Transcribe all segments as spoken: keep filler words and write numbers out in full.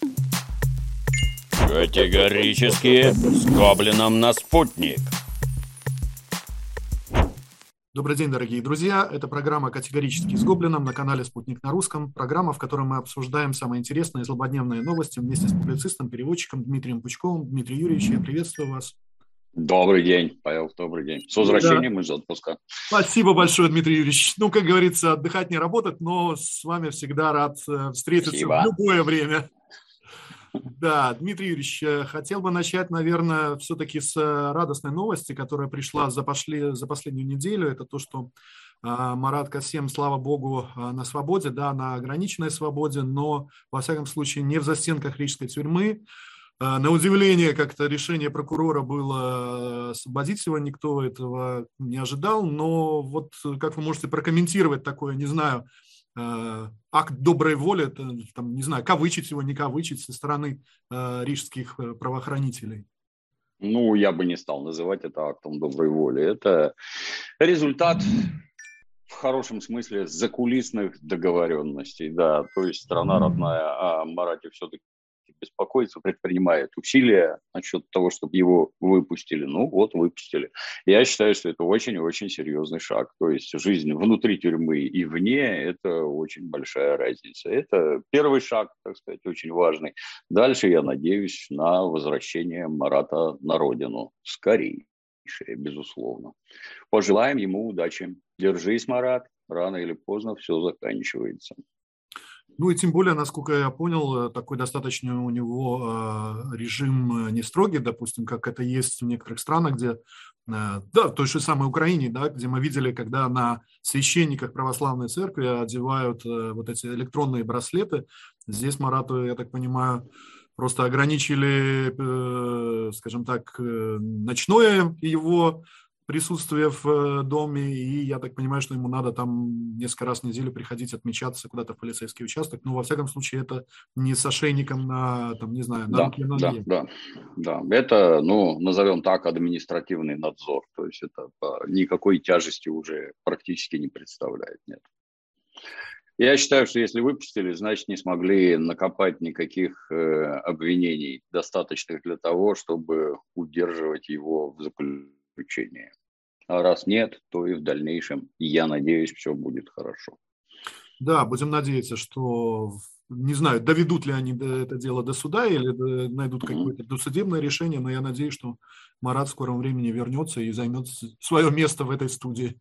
Категорически с Гоблином на спутник. Добрый день, дорогие друзья. Это программа «Категорически с Гоблином» на канале «Спутник на русском». Программа, в которой мы обсуждаем самые интересные и злободневные новости вместе с публицистом, переводчиком Дмитрием Пучковым. Дмитрий Юрьевич, я приветствую вас. Добрый день, Павел, добрый день. С возвращением да. из отпуска. Спасибо большое, Дмитрий Юрьевич. Ну, как говорится, отдыхать не работать, но с вами всегда рад встретиться Спасибо. в любое время. Да, Дмитрий Юрьевич, хотел бы начать, наверное, все-таки с радостной новости, которая пришла за, пошли, за последнюю неделю. Это то, что а, Марат Касем, слава богу, на свободе, да, на ограниченной свободе, но, во всяком случае, не в застенках рижской тюрьмы. А, на удивление, как-то решение прокурора было освободить его, никто этого не ожидал. Но вот как вы можете прокомментировать такое, не знаю, акт доброй воли, там, не знаю, кавычить его, не кавычить со стороны э, рижских правоохранителей? Ну, я бы не стал называть это актом доброй воли. Это результат, в хорошем смысле, закулисных договоренностей. Да, то есть страна родная о Марате все-таки беспокоится, предпринимает усилия насчет того, чтобы его выпустили. Ну вот, выпустили. Я считаю, что это очень-очень серьезный шаг. То есть жизнь внутри тюрьмы и вне – это очень большая разница. Это первый шаг, так сказать, очень важный. Дальше я надеюсь на возвращение Марата на родину. Скорее, безусловно. Пожелаем ему удачи. Держись, Марат. Рано или поздно все заканчивается. Ну и тем более, насколько я понял, такой достаточно у него режим не строгий, допустим, как это есть в некоторых странах, где, да, в той же самой Украине, да, где мы видели, когда на священниках православной церкви одевают вот эти электронные браслеты. Здесь Марату, я так понимаю, просто ограничили, скажем так, ночное его присутствие в доме, и я так понимаю, что ему надо там несколько раз в неделю приходить отмечаться куда-то в полицейский участок. Но, во всяком случае, это не с ошейником на, там, не знаю, на да, руке, на да, ноге. Да, да, это, ну, назовем так, административный надзор. То есть это никакой тяжести уже практически не представляет, нет. Я считаю, что если выпустили, значит, не смогли накопать никаких э, обвинений, достаточных для того, чтобы удерживать его в заключении. А раз нет, то и в дальнейшем, я надеюсь, все будет хорошо. Да, будем надеяться, что, не знаю, доведут ли они это дело до суда или найдут mm-hmm. какое-то досудебное решение, но я надеюсь, что Марат в скором времени вернется и займет свое место в этой студии.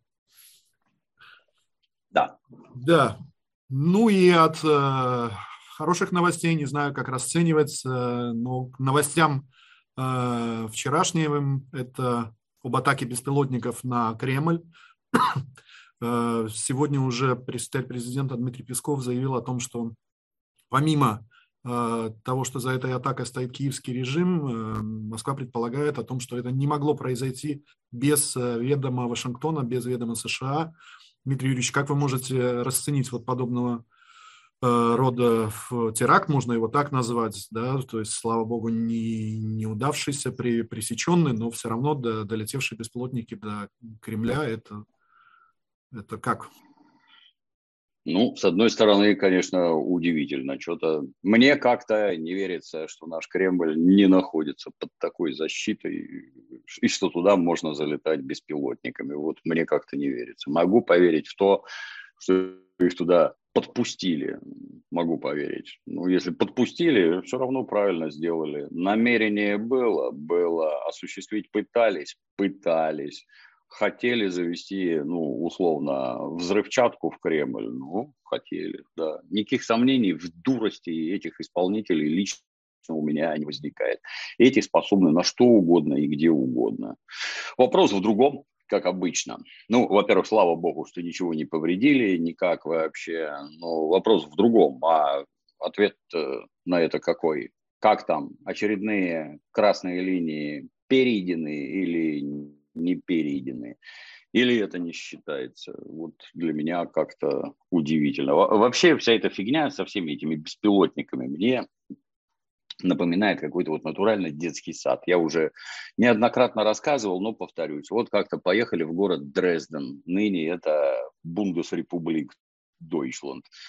Да. Да. Ну и от э, хороших новостей, не знаю, как расценивать, э, но к новостям э, вчерашним, это об атаке беспилотников на Кремль. э, сегодня уже представитель президента Дмитрий Песков заявил о том, что помимо э, того, что за этой атакой стоит киевский режим, э, Москва предполагает о том, что это не могло произойти без э, ведома Вашингтона, без ведома США. Дмитрий Юрьевич, как вы можете расценить вот подобного э, рода теракт, можно его так назвать, да, то есть, слава богу, не, не удавшийся, при, пресеченный, но все равно до, долетевшие беспилотники до Кремля, это, это как? Ну, с одной стороны, конечно, удивительно. Что-то мне как-то не верится, что наш Кремль не находится под такой защитой, и что туда можно залетать беспилотниками. Вот мне как-то не верится. Могу поверить в то, что их туда подпустили. Могу поверить. Ну, если подпустили, все равно правильно сделали. Намерение было, было. Осуществить пытались, пытались. Хотели завести, ну, условно, взрывчатку в Кремль, ну, хотели, да. Никаких сомнений в дурости этих исполнителей лично у меня не возникает. Эти способны на что угодно и где угодно. Вопрос в другом, как обычно. Ну, во-первых, слава богу, что ничего не повредили, никак вообще. Но вопрос в другом. А ответ на это какой? Как там? Очередные красные линии перейдены или не перейдены, или это не считается. Вот для меня как-то удивительно. Вообще вся эта фигня со всеми этими беспилотниками мне напоминает какой-то вот натурально детский сад. Я уже неоднократно рассказывал, но повторюсь. Вот как-то поехали в город Дрезден. Ныне это Бундесрепублик Дойчланд.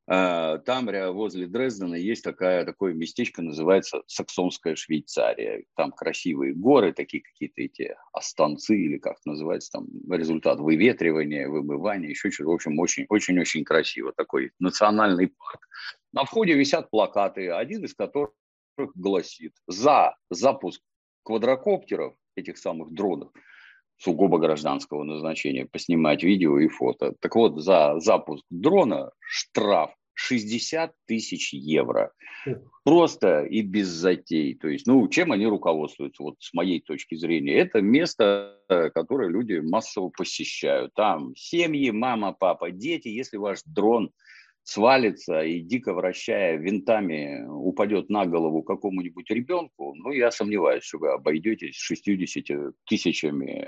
Там возле Дрездена есть такая, такое местечко, называется Саксонская Швейцария. Там красивые горы, такие какие-то эти останцы, или как это называется, там результат выветривания, вымывания, еще что-то. В общем, очень-очень красиво. Такой национальный парк. На входе висят плакаты, один из которых гласит: за запуск квадрокоптеров, этих самых дронов, сугубо гражданского назначения, поснимать видео и фото. Так вот, за запуск дрона штраф шестьдесят тысяч евро. Просто и без затей. То есть, ну, чем они руководствуются, вот с моей точки зрения? Это место, которое люди массово посещают. Там семьи, мама, папа, дети. Если ваш дрон свалится и, дико вращая винтами, упадет на голову какому-нибудь ребенку, ну, я сомневаюсь, что вы обойдетесь шестьюдесятью тысячами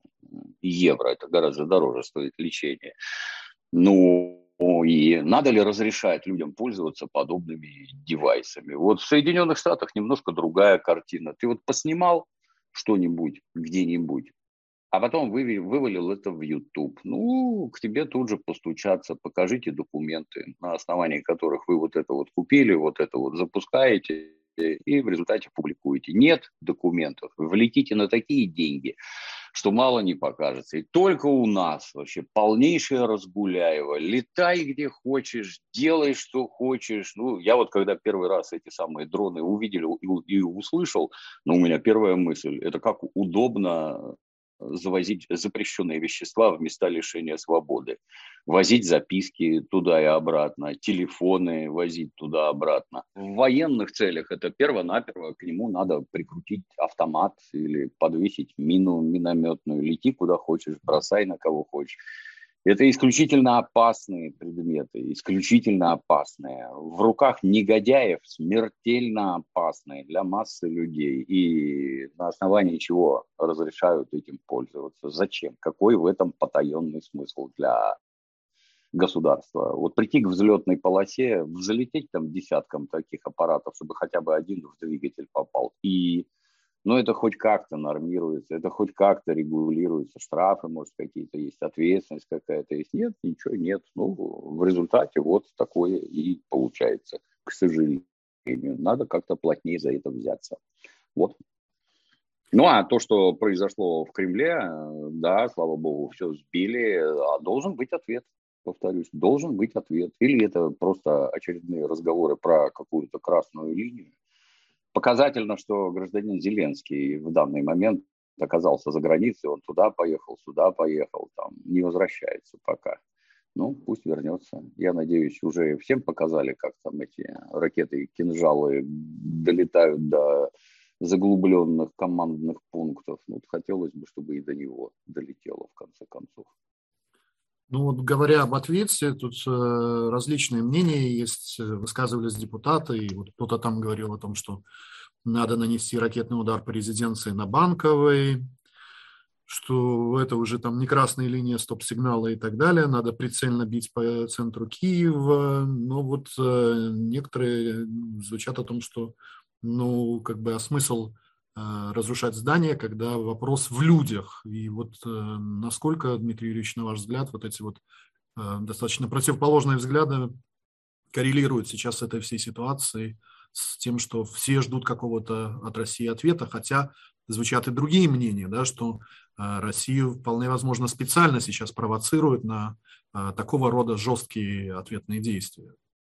евро. Это гораздо дороже стоит лечение. Ну, и надо ли разрешать людям пользоваться подобными девайсами? Вот в Соединенных Штатах немножко другая картина. Ты вот поснимал что-нибудь где-нибудь, а потом вывалил это в YouTube. Ну, к тебе тут же постучатся, покажите документы, на основании которых вы вот это вот купили, вот это вот запускаете и в результате публикуете. Нет документов, влетите на такие деньги, что мало не покажется. И только у нас вообще полнейшее разгуляево. Летай где хочешь, делай что хочешь. Ну, я вот когда первый раз эти самые дроны увидел и, и услышал, ну, у меня первая мысль, это как удобно завозить запрещенные вещества в места лишения свободы. Возить записки туда и обратно, телефоны возить туда-обратно. В военных целях это перво-наперво, к нему надо прикрутить автомат или подвесить мину минометную. Лети куда хочешь, бросай на кого хочешь. Это исключительно опасные предметы, исключительно опасные. В руках негодяев смертельно опасные для массы людей. И на основании чего разрешают этим пользоваться? Зачем? Какой в этом потаенный смысл для государства? Вот прийти к взлетной полосе, взлететь там десятком таких аппаратов, чтобы хотя бы один в двигатель попал. И но это хоть как-то нормируется, это хоть как-то регулируется, штрафы, может, какие-то есть, ответственность какая-то есть. Нет, ничего нет. Ну, в результате вот такое и получается, к сожалению. Надо как-то плотнее за это взяться. Вот. Ну, а то, что произошло в Кремле, да, слава богу, все сбили, а должен быть ответ. Повторюсь, должен быть ответ. Или это просто очередные разговоры про какую-то красную линию. Показательно, что гражданин Зеленский в данный момент оказался за границей, он туда поехал, сюда поехал, там не возвращается пока. Ну, пусть вернется. Я надеюсь, уже всем показали, как там эти ракеты и кинжалы долетают до заглубленных командных пунктов. Вот хотелось бы, чтобы и до него долетело в конце концов. Ну вот говоря об ответе, тут э, различные мнения есть, высказывались депутаты, и вот кто-то там говорил о том, что надо нанести ракетный удар по резиденции на Банковой, что это уже там не красная линия стоп-сигнала и так далее, надо прицельно бить по центру Киева, но вот э, некоторые звучат о том, что, ну, как бы, а смысл разрушать здание, когда вопрос в людях. И вот э, насколько, Дмитрий Юрьевич, на ваш взгляд, вот эти вот э, достаточно противоположные взгляды коррелируют сейчас с этой всей ситуацией, с тем, что все ждут какого-то от России ответа, хотя звучат и другие мнения, да, что э, Россию вполне возможно специально сейчас провоцирует на э, такого рода жесткие ответные действия.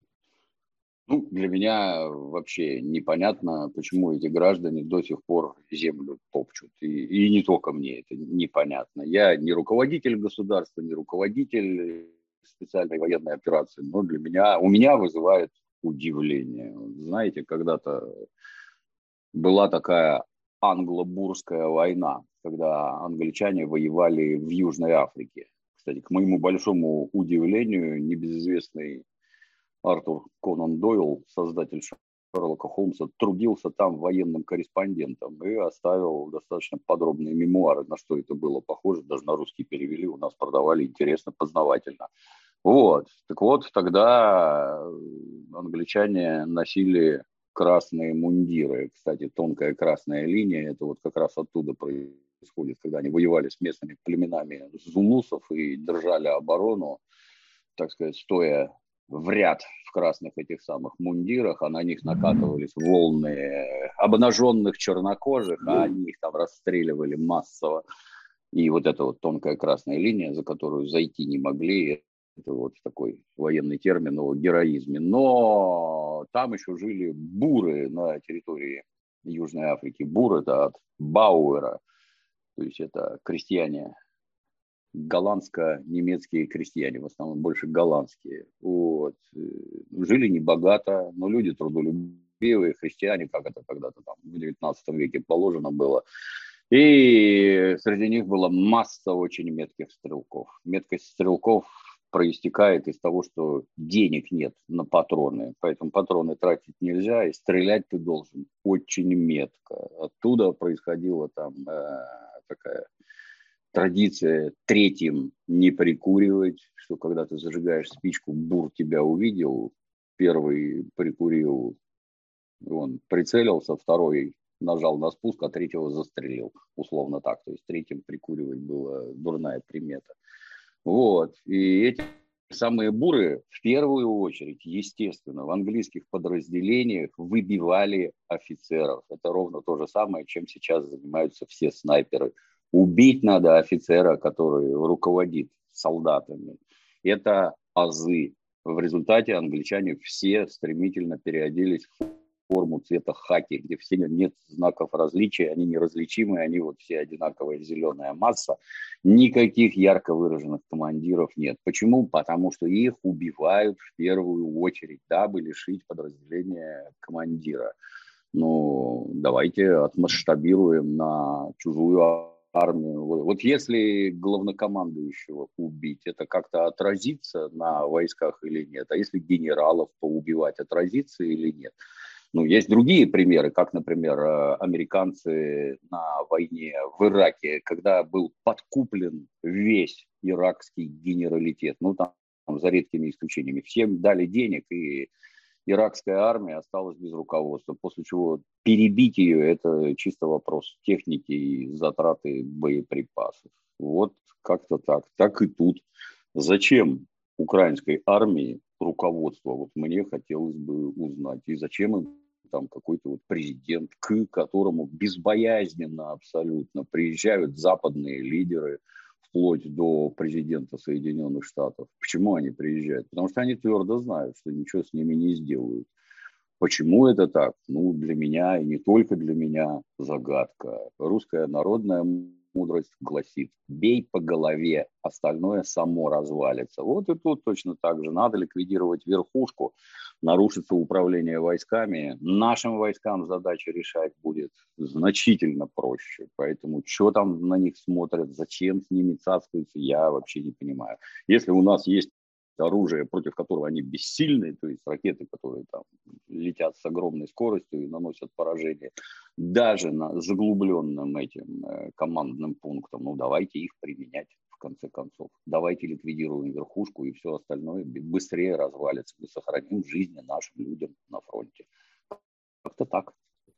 Ну, для меня вообще непонятно, почему эти граждане до сих пор землю топчут. И, и не только мне это непонятно. Я не руководитель государства, не руководитель специальной военной операции, но для меня, у меня вызывает удивление. Знаете, когда-то была такая англо-бурская война, когда англичане воевали в Южной Африке. Кстати, к моему большому удивлению, небезызвестный Артур Конан Дойл, создатель Шерлока Холмса, трудился там военным корреспондентом и оставил достаточно подробные мемуары, на что это было похоже, даже на русский перевели, у нас продавали интересно, познавательно. Вот, так вот, тогда англичане носили красные мундиры. Кстати, тонкая красная линия, это вот как раз оттуда происходит, когда они воевали с местными племенами зулусов и держали оборону, так сказать, стоя в ряд в красных этих самых мундирах, а на них накатывались волны обнаженных чернокожих, а они их там расстреливали массово. И вот эта вот тонкая красная линия, за которую зайти не могли, это вот такой военный термин о героизме. Но там еще жили буры на территории Южной Африки. Бур – это от Бауэра, то есть это крестьяне, голландско-немецкие крестьяне, в основном больше голландские. Вот. Жили небогато, но люди трудолюбивые, христиане, как это когда-то там в девятнадцатом веке положено было. И среди них была масса очень метких стрелков. Меткость стрелков проистекает из того, что денег нет на патроны, поэтому патроны тратить нельзя, и стрелять ты должен очень метко. Оттуда происходила там э, такая традиция третьим не прикуривать, что когда ты зажигаешь спичку, бур тебя увидел, первый прикурил, он прицелился, второй нажал на спуск, а третьего застрелил, условно так. То есть третьим прикуривать была дурная примета. Вот. И эти самые буры в первую очередь, естественно, в английских подразделениях выбивали офицеров. Это ровно то же самое, чем сейчас занимаются все снайперы. Убить надо офицера, который руководит солдатами. Это азы. В результате англичане все стремительно переоделись в форму цвета хаки, где все нет знаков различия, они неразличимы, они вот все одинаковая зеленая масса. Никаких ярко выраженных командиров нет. Почему? Потому что их убивают в первую очередь, дабы лишить подразделения командира. Ну, давайте отмасштабируем на чужую армию. Вот если главнокомандующего убить, это как-то отразится на войсках или нет? А если генералов поубивать, отразится или нет? Ну, есть другие примеры, как, например, американцы на войне в Ираке, когда был подкуплен весь иракский генералитет, ну, там, там за редкими исключениями, всем дали денег, и иракская армия осталась без руководства, после чего перебить ее – это чисто вопрос техники и затраты боеприпасов. Вот как-то так. Так и тут. Зачем украинской армии руководство? Вот мне хотелось бы узнать. И зачем им там какой-то вот президент, к которому безбоязненно абсолютно приезжают западные лидеры, вплоть до президента Соединенных Штатов. Почему они приезжают? Потому что они твердо знают, что ничего с ними не сделают. Почему это так? Ну, для меня и не только для меня загадка. Русская народная мудрость гласит: бей по голове, остальное само развалится. Вот и тут точно так же. Надо ликвидировать верхушку, нарушится управление войсками. Нашим войскам задача решать будет значительно проще. Поэтому что там на них смотрят, зачем с ними цацкаются, я вообще не понимаю. Если у нас есть оружие, против которого они бессильны, то есть ракеты, которые там летят с огромной скоростью и наносят поражение, даже на заглубленном этим э, командным пунктом, ну давайте их применять в конце концов. Давайте ликвидируем верхушку, и все остальное быстрее развалится. Мы сохраним жизни нашим людям на фронте. Как-то так.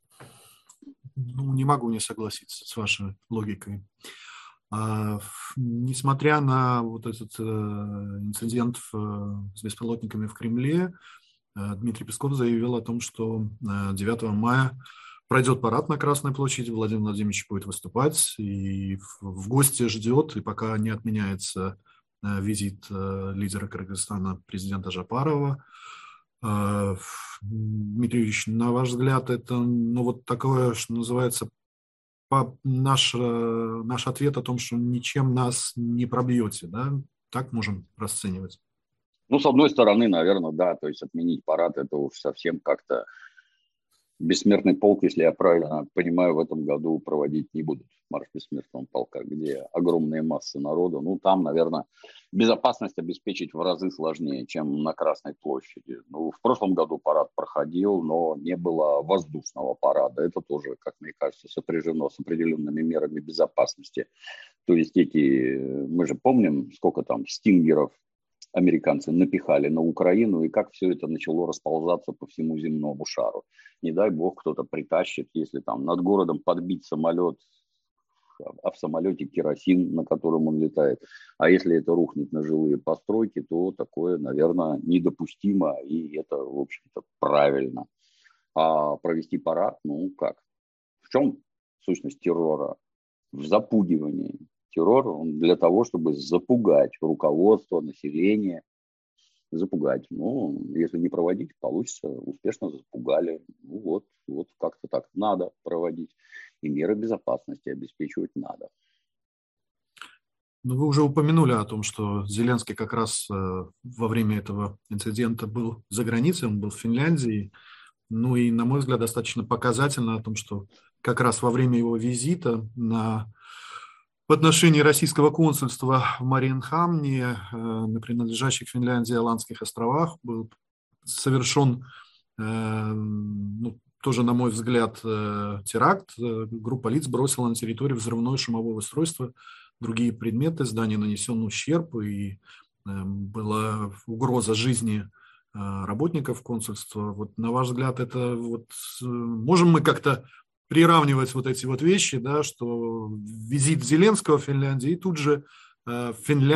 Ну, не могу не согласиться с вашей логикой. А, несмотря на вот этот э, инцидент в, с беспилотниками в Кремле, э, Дмитрий Песков заявил о том, что э, девятого мая пройдет парад на Красной площади, Владимир Владимирович будет выступать, и в, в гости ждет, и пока не отменяется э, визит э, лидера Кыргызстана, президента Жапарова. Э, Дмитрий Ильич, на ваш взгляд, это ну, вот такое, что называется, Наш, наш ответ о том, что ничем нас не пробьете, да? Так можем расценивать? Ну, с одной стороны, наверное, да, то есть отменить парад, это уж совсем как-то бессмертный полк, если я правильно понимаю, в этом году проводить не будут. Марш бессмертного полка, где огромные массы народа. Ну, там, наверное, безопасность обеспечить в разы сложнее, чем на Красной площади. Ну, в прошлом году парад проходил, но не было воздушного парада. Это тоже, как мне кажется, сопряжено с определенными мерами безопасности. То есть эти, мы же помним, сколько там стингеров американцы напихали на Украину, и как все это начало расползаться по всему земному шару. Не дай бог кто-то притащит, если там над городом подбить самолет а в самолете керосин, на котором он летает. А если это рухнет на жилые постройки, то такое, наверное, недопустимо, и это, в общем-то, правильно. А провести парад, ну как? В чем сущность террора? В запугивании. Террор он для того, чтобы запугать руководство, население, запугать. Ну, если не проводить, получится, успешно запугали. Ну вот, вот как-то так надо проводить. И меры безопасности обеспечивать надо. Ну, вы уже упомянули о том, что Зеленский как раз э, во время этого инцидента был за границей, он был в Финляндии. Ну и, на мой взгляд, достаточно показательно о том, что как раз во время его визита на, в отношении российского консульства в Мариенхамне, э, на принадлежащих Финляндии Аландских островах, был совершен, э, ну, тоже, на мой взгляд, э, теракт. Группа лиц бросила на территорию взрывное шумовое устройство, другие предметы, зданию нанесен ущерб, и э, была угроза жизни работников консульства. Вот, на ваш взгляд, это вот можем мы как-то приравнивать вот эти вот вещи, да, что визит Зеленского в Финляндии, и тут же э, в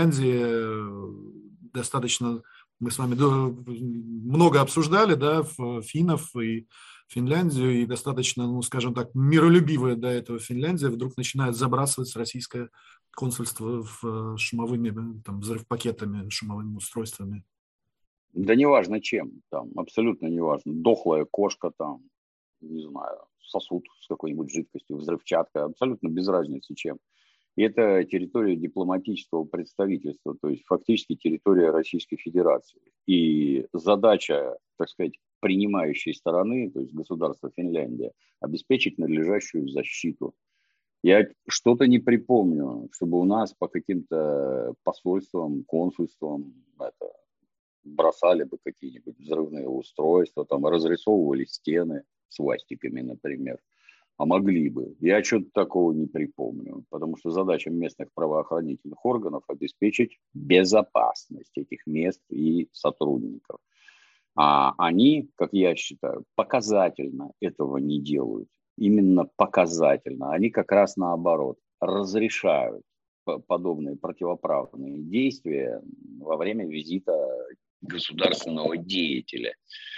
Финляндии достаточно, мы с вами много обсуждали, да, финнов и Финляндию, и достаточно, ну, скажем так, миролюбивая до этого Финляндия вдруг начинает забрасывать российское консульство в шумовыми, там, взрывпакетами, шумовыми устройствами. Да неважно чем, там, абсолютно неважно. Дохлая кошка, там, не знаю, сосуд с какой-нибудь жидкостью, взрывчатка, абсолютно без разницы чем. И это территория дипломатического представительства, то есть фактически территория Российской Федерации. И задача, так сказать, принимающей стороны, то есть государства Финляндия, обеспечить надлежащую защиту. Я что-то не припомню, чтобы у нас по каким-то посольствам, консульствам это, бросали бы какие-нибудь взрывные устройства, там разрисовывали стены свастиками, например. А могли бы. Я что-то такого не припомню, потому что задача местных правоохранительных органов обеспечить безопасность этих мест и сотрудников. А они, как я считаю, показательно этого не делают. Именно показательно. Они как раз наоборот разрешают подобные противоправные действия во время визита государственного деятеля.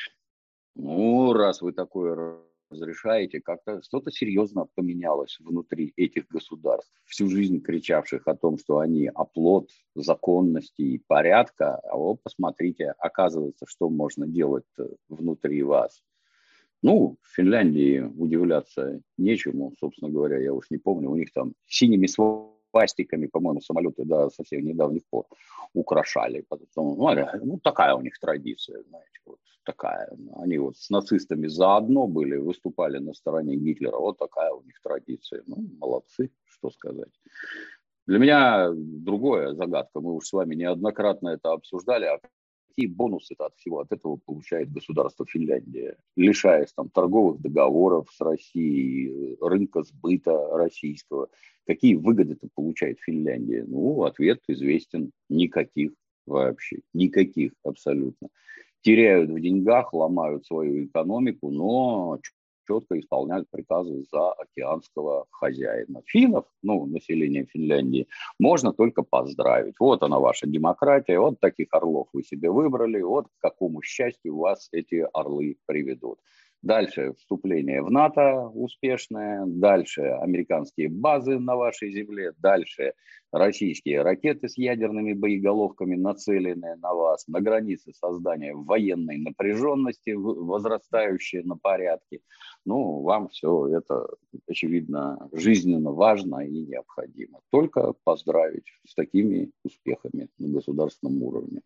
Ну, раз вы такое разрешаете, как-то что-то серьезно поменялось внутри этих государств, всю жизнь кричавших о том, что они оплот законности и порядка, а вот посмотрите, оказывается, что можно делать внутри вас. Ну, в Финляндии удивляться нечему, собственно говоря, я уж не помню, у них там синими свастиками, по-моему, самолеты до да, совсем недавних пор украшали. Потом, ну, ну, такая у них традиция, знаете, вот такая. Они вот с нацистами заодно были, выступали на стороне Гитлера, вот такая у них традиция. Ну, молодцы, что сказать. Для меня другая загадка, мы уж с вами неоднократно это обсуждали, а какие бонусы-то от всего от этого получает государство Финляндия, лишаясь там торговых договоров с Россией, рынка сбыта российского. Какие выгоды-то получает Финляндия? Ну, ответ известен: никаких вообще, никаких абсолютно. Теряют в деньгах, ломают свою экономику, но четко исполняют приказы заокеанского хозяина. Финнов, ну, население Финляндии, можно только поздравить. Вот она, ваша демократия, вот таких орлов вы себе выбрали, вот к какому счастью вас эти орлы приведут. Дальше вступление в НАТО успешное, дальше американские базы на вашей земле, дальше российские ракеты с ядерными боеголовками, нацеленные на вас, на границе создания военной напряженности, возрастающей на порядке. Ну, вам все это, очевидно, жизненно важно и необходимо. Только поздравить с такими успехами на государственном уровне.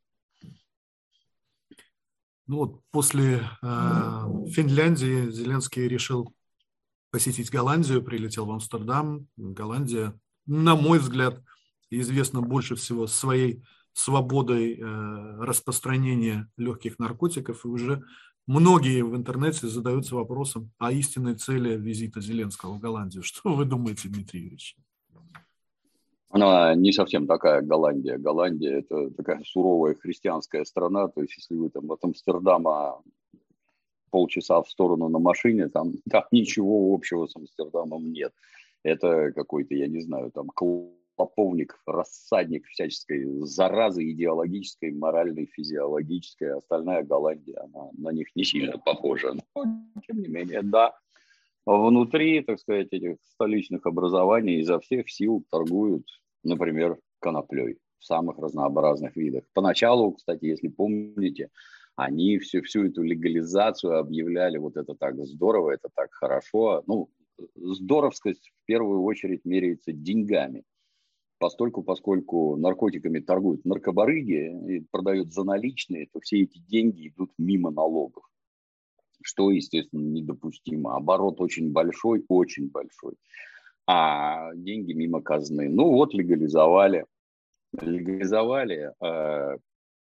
Ну вот после э, Финляндии Зеленский решил посетить Голландию, прилетел в Амстердам. Голландия, на мой взгляд, известна больше всего своей свободой э, распространения легких наркотиков. И уже многие в интернете задаются вопросом о истинной цели визита Зеленского в Голландию. Что вы думаете, Дмитрий Юрьевич? Она не совсем такая Голландия. Голландия – это такая суровая христианская страна. То есть, если вы там от Амстердама полчаса в сторону на машине, там, там ничего общего с Амстердамом нет. Это какой-то, я не знаю, там клоповник, рассадник всяческой заразы идеологической, моральной, физиологической. Остальная Голландия, она на них не сильно похожа. Но, тем не менее, да. Внутри, так сказать, этих столичных образований изо всех сил торгуют, например, коноплей в самых разнообразных видах. Поначалу, кстати, если помните, они всю, всю эту легализацию объявляли, вот это так здорово, это так хорошо. Ну, здоровскость в первую очередь меряется деньгами. Постольку, поскольку наркотиками торгуют наркобарыги и продают за наличные, то все эти деньги идут мимо налогов. Что, естественно, недопустимо. Оборот очень большой, очень большой. А деньги мимо казны. Ну вот, легализовали. Легализовали. Э,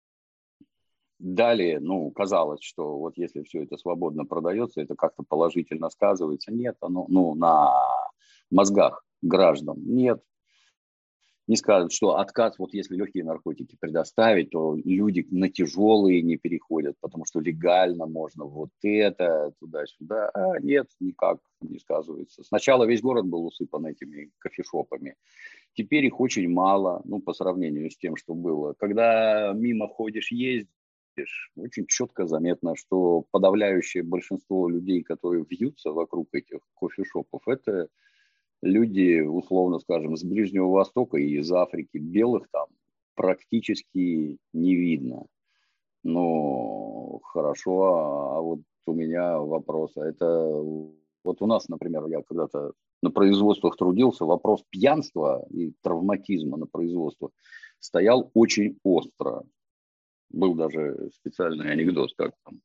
далее, ну, казалось, что вот если все это свободно продается, это как-то положительно сказывается. Нет, оно, ну, на мозгах граждан нет. Не скажут, что отказ, вот если легкие наркотики предоставить, то люди на тяжелые не переходят, потому что легально можно вот это, туда-сюда. А нет, никак не сказывается. Сначала весь город был усыпан этими кофешопами. Теперь их очень мало, ну, по сравнению с тем, что было. Когда мимо ходишь, ездишь, очень четко заметно, что подавляющее большинство людей, которые вьются вокруг этих кофешопов, это люди, условно скажем, с Ближнего Востока и из Африки. Белых там практически не видно. Ну, хорошо, а вот у меня вопрос. Это вот у нас, например, я когда-то на производствах трудился, вопрос пьянства и травматизма на производствах стоял очень остро. Был даже специальный анекдот, как там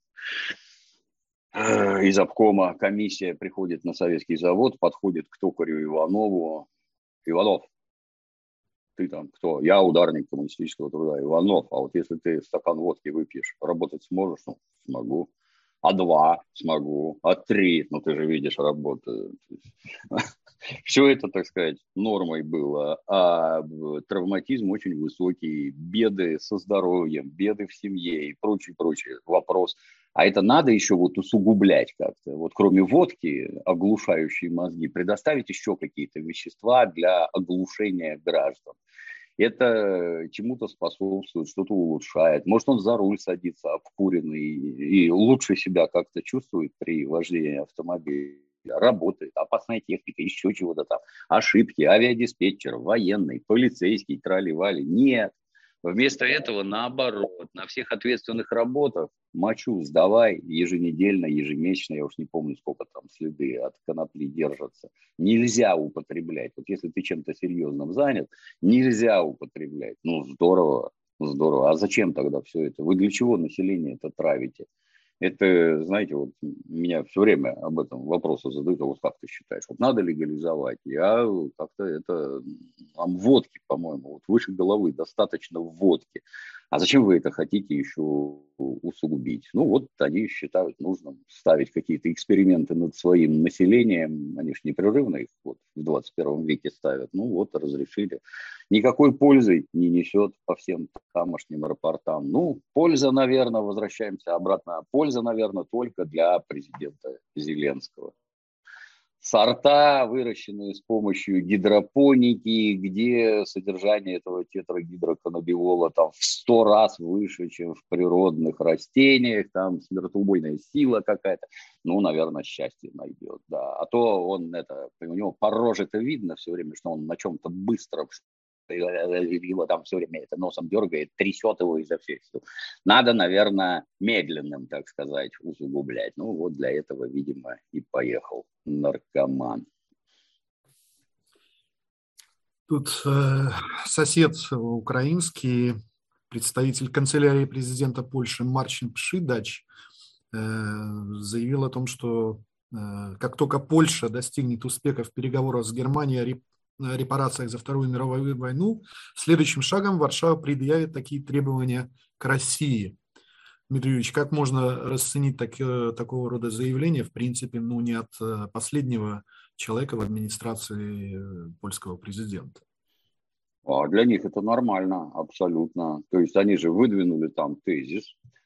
из обкома комиссия приходит на советский завод, подходит к токарю Иванову. Иванов, ты там кто? Я ударник коммунистического труда. Иванов, а вот если ты стакан водки выпьешь, работать сможешь? Ну, смогу. А два смогу. А три, ну ты же видишь, работаю. Все это, так сказать, нормой было. А травматизм очень высокий, беды со здоровьем, беды в семье и прочее, прочее. Вопрос. А это надо еще вот усугублять как-то. Вот кроме водки, оглушающей мозги, предоставить еще какие-то вещества для оглушения граждан. Это чему-то способствует, что-то улучшает. Может, он за руль садится обкуренный и лучше себя как-то чувствует при вождении автомобиля. Работает, опасная техника, еще чего-то там. Ошибки, авиадиспетчер, военный, полицейский, трали-вали. Нет. Вместо этого, наоборот, на всех ответственных работах мочу сдавай еженедельно, ежемесячно, я уж не помню, сколько там следы от конопли держатся. Нельзя употреблять. Вот если ты чем-то серьезным занят, нельзя употреблять. Ну, здорово, здорово. А зачем тогда все это? Вы для чего население это травите? Это, знаете, вот меня все время об этом вопросы задают, а вот как ты считаешь, вот надо легализовать? Я как-то это, там водки, по-моему, вот выше головы достаточно водки. А зачем вы это хотите еще усугубить? Ну вот они считают нужным ставить какие-то эксперименты над своим населением, они же непрерывно их вот в двадцать первом веке ставят, ну вот разрешили. Никакой пользы не несет по всем тамошним рапортам. Ну, польза, наверное, возвращаемся обратно, польза, наверное, только для президента Зеленского. Сорта, выращенные с помощью гидропоники, где содержание этого тетрагидроканнабиола там в сто раз выше, чем в природных растениях, там смертоубойная сила какая-то, ну, наверное, счастье найдет, да. А то он, это, у него по роже-то видно все время, что он на чем-то быстром, его там все время это носом дергает, трясет его изо всех сил. Надо, наверное, медленным, так сказать, усугублять. Ну, вот для этого, видимо, и поехал наркоман. Тут э, сосед украинский, представитель канцелярии президента Польши Марчин Пшидач э, заявил о том, что э, как только Польша достигнет успеха в переговорах с Германией о репарациях за Вторую мировую войну, следующим шагом Варшава предъявит такие требования к России. Дмитрий Юрьевич, как можно расценить так, такого рода заявления, в принципе, ну, не от последнего человека в администрации польского президента? А для них это нормально, абсолютно. То есть они же выдвинули там тезис,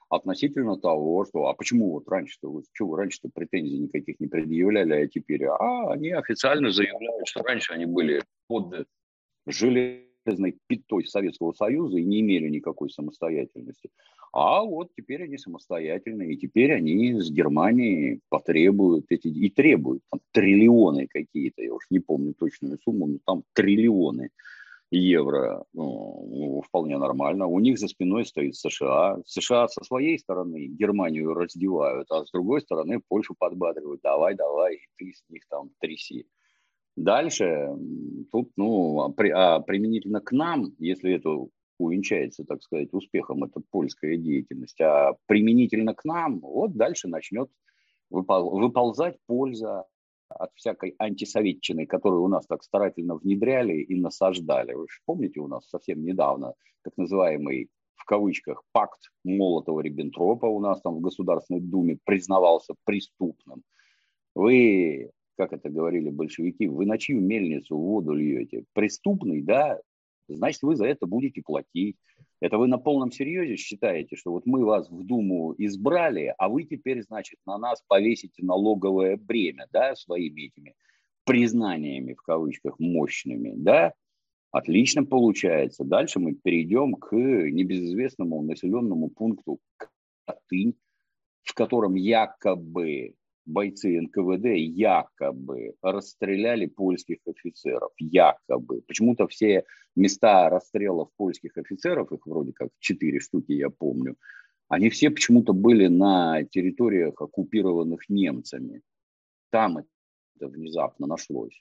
относительно того, что, а почему вот раньше-то, вот, что вы раньше-то претензий никаких не предъявляли, а теперь, а они официально заявляют, что раньше они были под железной пятой Советского Союза и не имели никакой самостоятельности. А вот теперь они самостоятельные, и теперь они с Германией потребуют эти, и требуют там, триллионы какие-то, я уж не помню точную сумму, но там триллионы евро, ну, вполне нормально. У них за спиной стоит США. США со своей стороны Германию раздевают, а с другой стороны Польшу подбадривают. Давай, давай, и ты с них там тряси. Дальше, тут, ну, а при, а применительно к нам, если это увенчается, так сказать, успехом, это польская деятельность, а применительно к нам, вот дальше начнет выпол, выползать польза от всякой антисоветчины, которую у нас так старательно внедряли и насаждали. Вы же помните, у нас совсем недавно так называемый, в кавычках, пакт Молотова-Риббентропа у нас там в Государственной Думе признавался преступным. Вы, как это говорили большевики, вы на чью мельницу воду льете? Преступный, да? Значит, вы за это будете платить. Это вы на полном серьезе считаете, что вот мы вас в Думу избрали, а вы теперь, значит, на нас повесите налоговое бремя, да, своими этими признаниями, в кавычках, мощными, да? Отлично получается. Дальше мы перейдем к небезызвестному населенному пункту Катынь, в котором якобы бойцы эн ка вэ дэ якобы расстреляли польских офицеров. Якобы. Почему-то все места расстрелов польских офицеров, их вроде как четыре штуки, я помню, они все почему-то были на территориях, оккупированных немцами. Там это внезапно нашлось.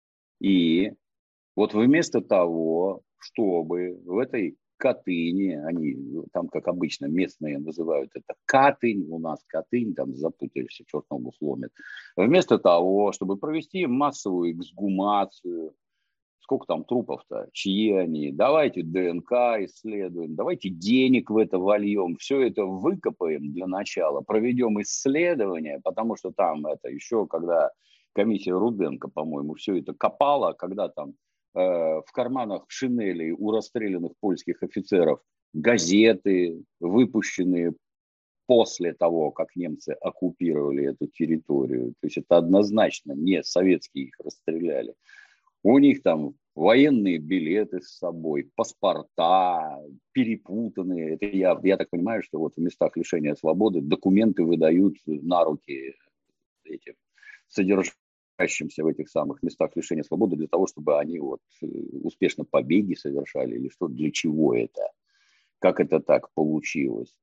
И вот вместо того, чтобы в этой Катыни, они там, как обычно, местные называют это Катынь, у нас Катынь, там запутались, черт ногу сломит. Вместо того, чтобы провести массовую эксгумацию, сколько там трупов-то, чьи они, давайте дэ эн ка исследуем, давайте денег в это вольем, все это выкопаем для начала, проведем исследование, потому что там это еще, когда комиссия Руденко, по-моему, все это копала, когда там в карманах шинелей у расстрелянных польских офицеров газеты, выпущенные после того, как немцы оккупировали эту территорию. То есть это однозначно не советские их расстреляли. У них там военные билеты с собой, паспорта, перепутанные. Это я, я так понимаю, что вот в местах лишения свободы документы выдают на руки этим содержащим в этих самых местах лишения свободы для того, чтобы они вот успешно побеги совершали или что, для чего это, как это так получилось.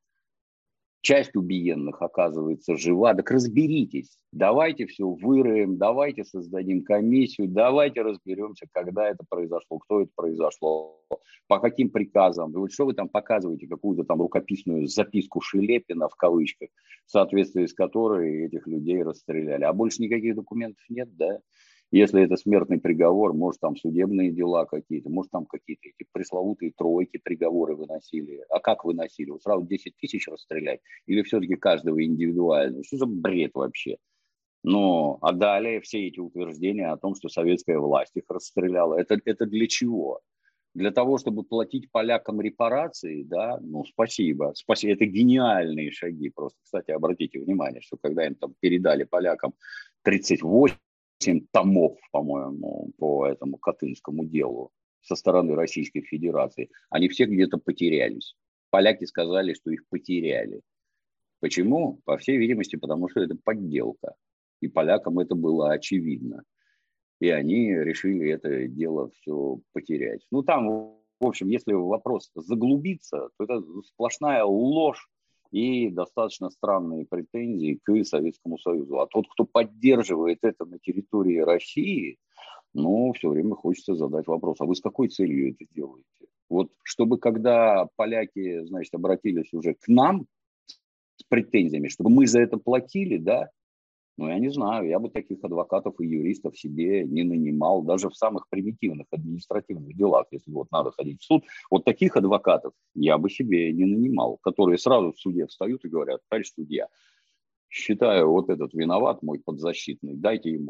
Часть убиенных оказывается жива, так разберитесь, давайте все выроем, давайте создадим комиссию, давайте разберемся, когда это произошло, кто это произошло, по каким приказам. Вот что вы там показываете, какую-то там рукописную записку Шелепина, в кавычках, в соответствии с которой этих людей расстреляли. А больше никаких документов нет, да? Если это смертный приговор, может, там судебные дела какие-то, может, там какие-то эти пресловутые тройки приговоры выносили. А как выносили? Вот сразу десять тысяч расстрелять? Или все-таки каждого индивидуально? Что за бред вообще? Ну, а далее все эти утверждения о том, что советская власть их расстреляла, это, это для чего? Для того, чтобы платить полякам репарации, да, ну, спасибо. Спасибо. Это гениальные шаги просто. Кстати, обратите внимание, что когда им там передали полякам тридцать восемь томов, по-моему, по этому Катынскому делу со стороны Российской Федерации, они все где-то потерялись. Поляки сказали, что их потеряли. Почему? По всей видимости, потому что это подделка. И полякам это было очевидно. И они решили это дело все потерять. Ну, там, в общем, если в вопрос заглубиться, то это сплошная ложь и достаточно странные претензии к Советскому Союзу. А тот, кто поддерживает это на территории России, ну, все время хочется задать вопрос, а вы с какой целью это делаете? Вот чтобы когда поляки, значит, обратились уже к нам с претензиями, чтобы мы за это платили, да, ну, я не знаю, я бы таких адвокатов и юристов себе не нанимал, даже в самых примитивных административных делах, если вот надо ходить в суд. Вот таких адвокатов я бы себе не нанимал, которые сразу в суде встают и говорят: товарищ судья, считаю, вот этот виноват, мой подзащитный, дайте ему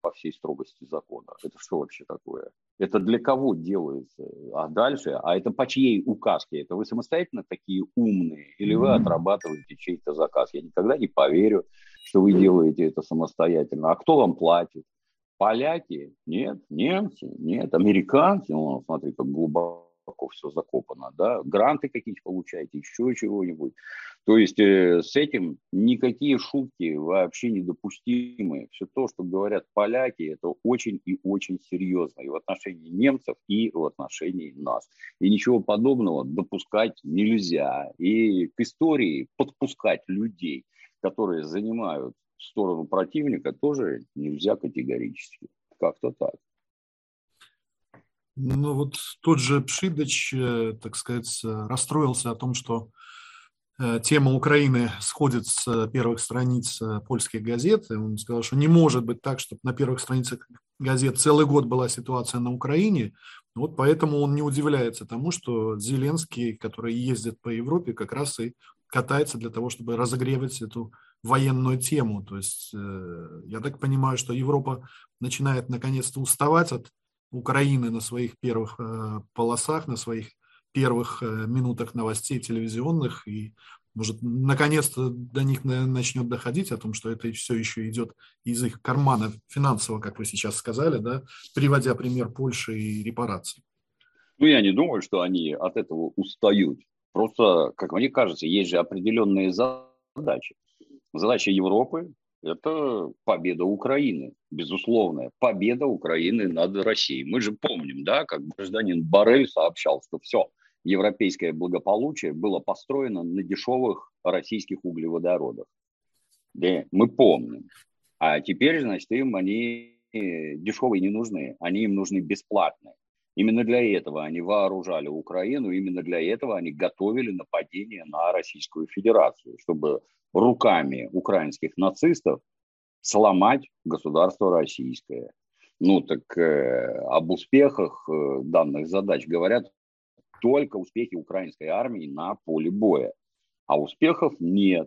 по всей строгости закона. Это что вообще такое? Это для кого делается? А дальше? А это по чьей указке? Это вы самостоятельно такие умные? Или вы отрабатываете чей-то заказ? Я никогда не поверю, что вы делаете это самостоятельно. А кто вам платит? Поляки? Нет. Немцы? Нет. Американцы? Ну, смотри, как глубоко все закопано. Да? Гранты какие-то получаете, еще чего-нибудь. То есть э, с этим никакие шутки вообще недопустимы. Все то, что говорят поляки, это очень и очень серьезно. И в отношении немцев, и в отношении нас. И ничего подобного допускать нельзя. И к истории подпускать людей, которые занимают сторону противника, тоже нельзя категорически. Как-то так. Ну вот тот же Пшидыч, так сказать, расстроился о том, что тема Украины сходит с первых страниц польских газет. И он сказал, что не может быть так, чтобы на первых страницах газет целый год была ситуация на Украине. Вот поэтому он не удивляется тому, что Зеленский, который ездит по Европе, как раз и катается для того, чтобы разогревать эту военную тему. То есть я так понимаю, что Европа начинает наконец-то уставать от Украины на своих первых полосах, на своих первых минутах новостей телевизионных, и, может, наконец-то до них начнет доходить о том, что это все еще идет из их кармана финансово, как вы сейчас сказали, да, приводя пример Польши и репараций. Ну, я не думаю, что они от этого устают. Просто, как мне кажется, есть же определенные задачи. Задача Европы – это победа Украины, безусловная. Победа Украины над Россией. Мы же помним, да, как гражданин Боррель сообщал, что все, европейское благополучие было построено на дешевых российских углеводородах. Да, мы помним. А теперь, значит, им они дешевые не нужны, они им нужны бесплатные. Именно для этого они вооружали Украину, именно для этого они готовили нападение на Российскую Федерацию, чтобы руками украинских нацистов сломать государство российское. Ну так э, об успехах э, данных задач говорят только успехи украинской армии на поле боя. А успехов нет.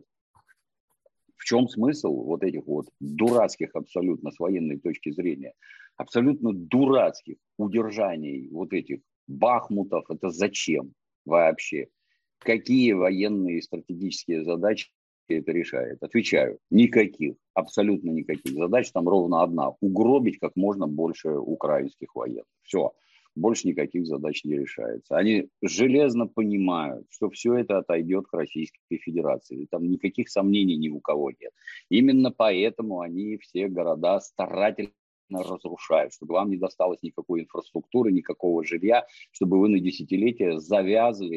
В чем смысл вот этих вот дурацких абсолютно с военной точки зрения, абсолютно дурацких удержаний вот этих Бахмутов? Это зачем вообще? Какие военные стратегические задачи это решает? Отвечаю, никаких, абсолютно никаких задач. Там ровно одна: угробить как можно больше украинских военных. Все. Больше никаких задач не решается. Они железно понимают, что все это отойдет к Российской Федерации. Там никаких сомнений ни у кого нет. Именно поэтому они все города старательно разрушают, чтобы вам не досталось никакой инфраструктуры, никакого жилья, чтобы вы на десятилетия завязли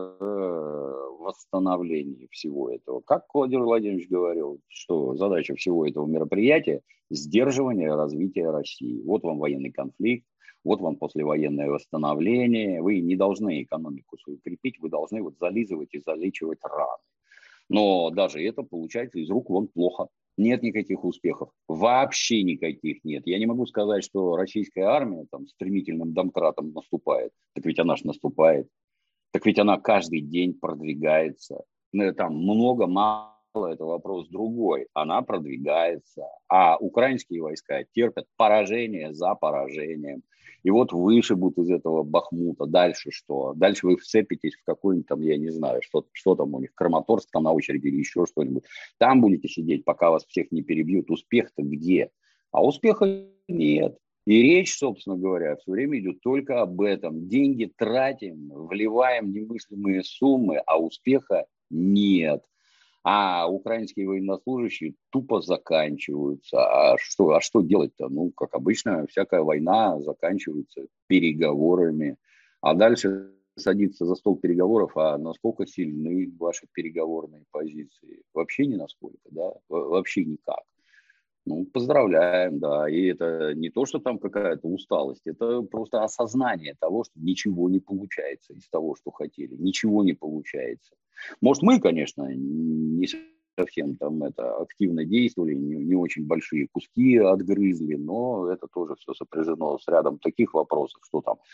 в восстановлении всего этого. Как Владимир Владимирович говорил, что задача всего этого мероприятия – сдерживание развития России. Вот вам военный конфликт, вот вам послевоенное восстановление. Вы не должны экономику свою крепить, вы должны вот зализывать и залечивать раны. Но даже это получается из рук вон плохо. Нет никаких успехов. Вообще никаких нет. Я не могу сказать, что российская армия там стремительным домкратом наступает. Так ведь она же наступает. Так ведь она каждый день продвигается. Там много, мало, это вопрос другой. Она продвигается. А украинские войска терпят поражение за поражением. И вот вышибут из этого Бахмута. Дальше что? Дальше вы вцепитесь в какой-нибудь там, я не знаю, что, что там у них, Краматорск там на очереди или еще что-нибудь. Там будете сидеть, пока вас всех не перебьют. Успех-то где? А успеха нет. И речь, собственно говоря, все время идет только об этом. Деньги тратим, вливаем немыслимые суммы, а успеха нет. А украинские военнослужащие тупо заканчиваются. А что, а что делать-то? Ну, как обычно, всякая война заканчивается переговорами. А дальше садиться за стол переговоров, а насколько сильны ваши переговорные позиции? Вообще ни насколько, да? Вообще никак. Ну, поздравляем, да. И это не то, что там какая-то усталость, это просто осознание того, что ничего не получается из того, что хотели. Ничего не получается. Может, мы, конечно, не совсем там это активно действовали, не, не очень большие куски отгрызли, но это тоже все сопряжено с рядом таких вопросов, что там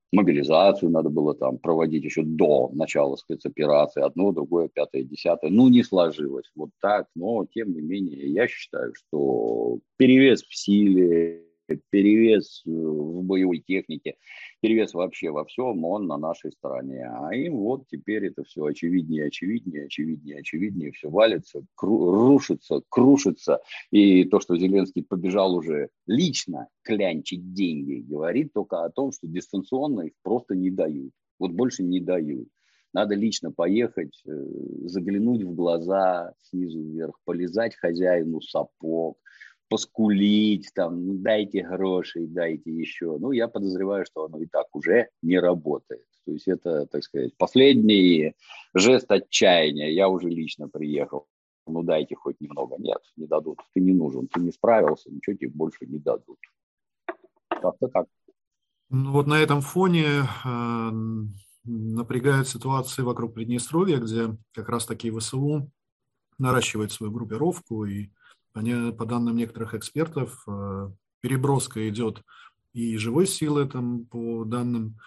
Мобилизацию надо было там проводить еще до начала спецоперации. Одно, другое, пятое, десятое. Ну, не сложилось вот так. Но, тем не менее, я считаю, что перевес в силе, перевес в боевой технике, перевес вообще во всем, он на нашей стороне. А им вот теперь это все очевиднее, очевиднее, очевиднее, очевиднее. Все валится, кру- рушится, крушится. И то, что Зеленский побежал уже лично клянчить деньги, говорит только о том, что дистанционно их просто не дают. Вот больше не дают. Надо лично поехать, э, заглянуть в глаза снизу вверх, полизать хозяину сапог, поскулить, там, ну, дайте грошей, дайте еще. Ну, я подозреваю, что оно и так уже не работает. То есть это, так сказать, последний жест отчаяния. Я уже лично приехал. Ну, дайте хоть немного. Нет, не дадут. Ты не нужен, ты не справился, ничего тебе больше не дадут. Как-то так. Ну, вот на этом фоне э, напрягает ситуация вокруг Приднестровья, где как раз таки ВСУ наращивает свою группировку, и они, по данным некоторых экспертов, э, переброска идет и живой силы, там, по данным,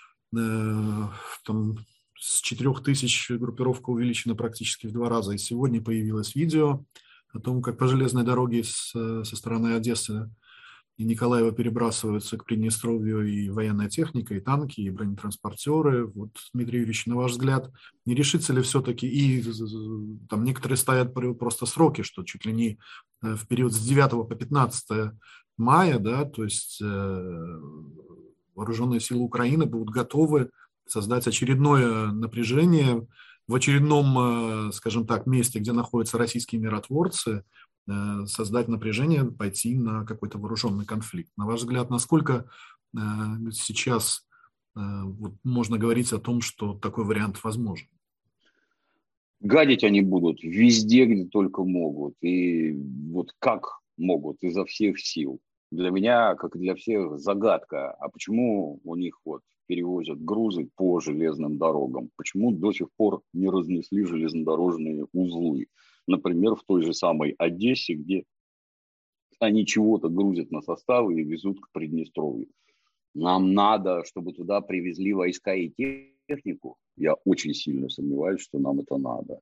э, там, с четырёх тысяч группировка увеличена практически в два раза. И сегодня появилось видео о том, как по железной дороге с, со стороны Одессы и Николаева перебрасываются к Приднестровью и военная техника, и танки, и бронетранспортеры. Вот, Дмитрий Юрьевич, на ваш взгляд, не решится ли все-таки, и там некоторые ставят просто сроки, что чуть ли не в период с девятого по пятнадцатое мая, да, то есть э, вооруженные силы Украины будут готовы создать очередное напряжение в очередном, э, скажем так, месте, где находятся российские миротворцы, создать напряжение, пойти на какой-то вооруженный конфликт. На ваш взгляд, насколько э, сейчас э, вот можно говорить о том, что такой вариант возможен? Гадить они будут везде, где только могут. И вот как могут, изо всех сил. Для меня, как и для всех, загадка. А почему у них вот перевозят грузы по железным дорогам? Почему до сих пор не разнесли железнодорожные узлы? Например, в той же самой Одессе, где они чего-то грузят на составы и везут к Приднестровью. Нам надо, чтобы туда привезли войска и технику. Я очень сильно сомневаюсь, что нам это надо.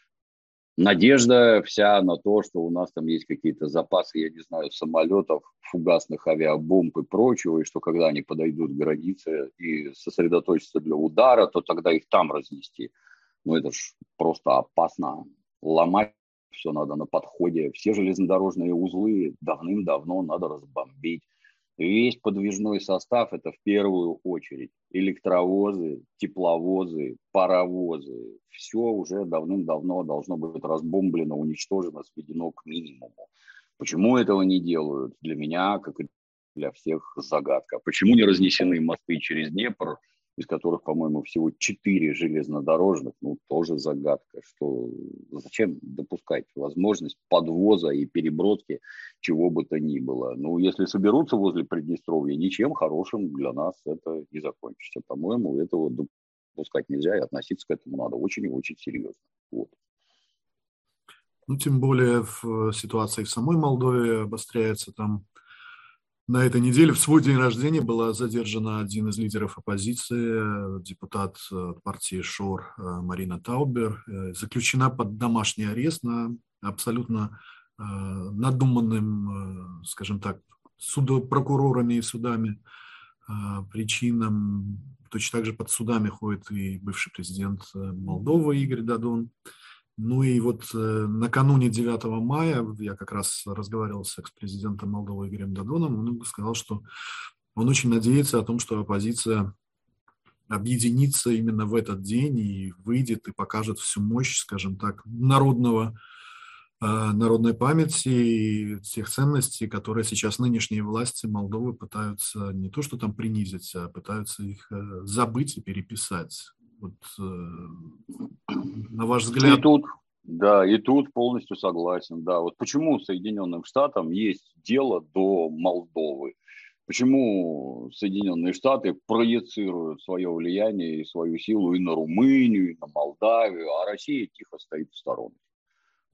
Надежда вся на то, что у нас там есть какие-то запасы, я не знаю, самолетов, фугасных авиабомб и прочего, и что когда они подойдут к границе и сосредоточатся для удара, то тогда их там разнести. Ну это ж просто опасно. Ломать все надо на подходе. Все железнодорожные узлы давным-давно надо разбомбить. Весь подвижной состав – это в первую очередь электровозы, тепловозы, паровозы. Все уже давным-давно должно быть разбомблено, уничтожено, сведено к минимуму. Почему этого не делают? Для меня, как и для всех, загадка. Почему не разнесены мосты через Днепр, из которых, по-моему, всего четыре железнодорожных, ну, тоже загадка, что зачем допускать возможность подвоза и переброски чего бы то ни было. Ну, если соберутся возле Приднестровья, ничем хорошим для нас это не закончится. По-моему, этого допускать нельзя, и относиться к этому надо очень и очень серьезно. Вот. Ну, тем более в ситуации в самой Молдове обостряется там. На этой неделе в свой день рождения была задержана один из лидеров оппозиции, депутат партии ШОР Марина Таубер, заключена под домашний арест на абсолютно надуманным, скажем так, судопрокурорами и судами причинам. Точно так же под судами ходит и бывший президент Молдовы Игорь Додон. Ну и вот э, накануне девятого мая я как раз разговаривал с экс-президентом Молдовы Игорем Додоном. Он сказал, что он очень надеется о том, что оппозиция объединится именно в этот день и выйдет и покажет всю мощь, скажем так, народного, э, народной памяти и тех ценностей, которые сейчас нынешние власти Молдовы пытаются не то что там принизить, а пытаются их э, забыть и переписать. Вот, э, на ваш взгляд... И тут, да, и тут полностью согласен, да. Вот почему Соединенным Штатам есть дело до Молдовы? Почему Соединенные Штаты проецируют свое влияние и свою силу и на Румынию, и на Молдавию, а Россия тихо стоит в сторонке?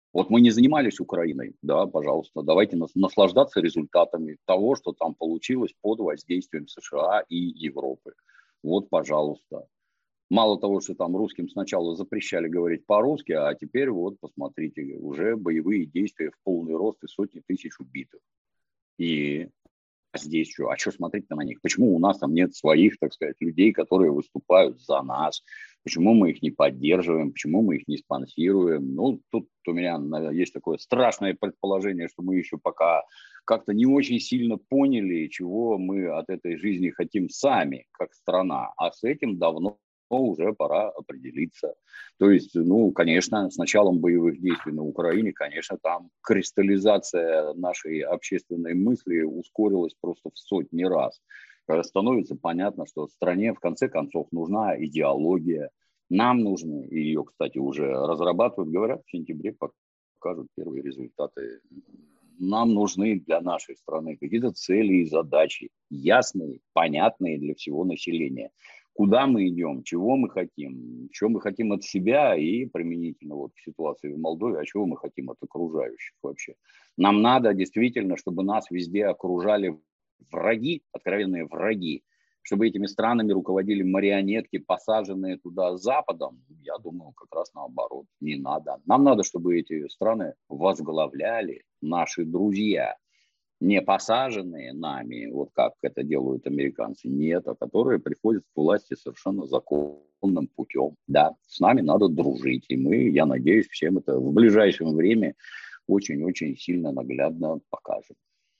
Вот мы не занимались Украиной, да, пожалуйста, давайте наслаждаться результатами того, что там получилось под воздействием США и Европы. Вот, пожалуйста. Мало того, что там русским сначала запрещали говорить по-русски, а теперь вот, посмотрите, уже боевые действия в полный рост и сотни тысяч убитых. И здесь что? А что смотреть на них? Почему у нас там нет своих, так сказать, людей, которые выступают за нас? Почему мы их не поддерживаем? Почему мы их не спонсируем? Ну, тут у меня есть такое страшное предположение, что мы еще пока как-то не очень сильно поняли, чего мы от этой жизни хотим сами, как страна. А с этим давно уже пора определиться. То есть, ну, конечно, с началом боевых действий на Украине, конечно, там кристаллизация нашей общественной мысли ускорилась просто в сотни раз. Когда становится понятно, что стране в конце концов нужна идеология. Нам нужны, и ее, кстати, уже разрабатывают, говорят, в сентябре покажут первые результаты. Нам нужны для нашей страны какие-то цели и задачи, ясные, понятные для всего населения. Куда мы идем, чего мы хотим, что мы хотим от себя и применительно вот к ситуации в Молдове, а чего мы хотим от окружающих вообще. Нам надо действительно, чтобы нас везде окружали враги, откровенные враги, чтобы этими странами руководили марионетки, посаженные туда Западом. Я думаю, как раз наоборот, не надо. Нам надо, чтобы эти страны возглавляли наши друзья, не посаженные нами, вот как это делают американцы, нет, а которые приходят к власти совершенно законным путем. Да, с нами надо дружить, и мы, я надеюсь, всем это в ближайшем время очень-очень сильно наглядно покажем.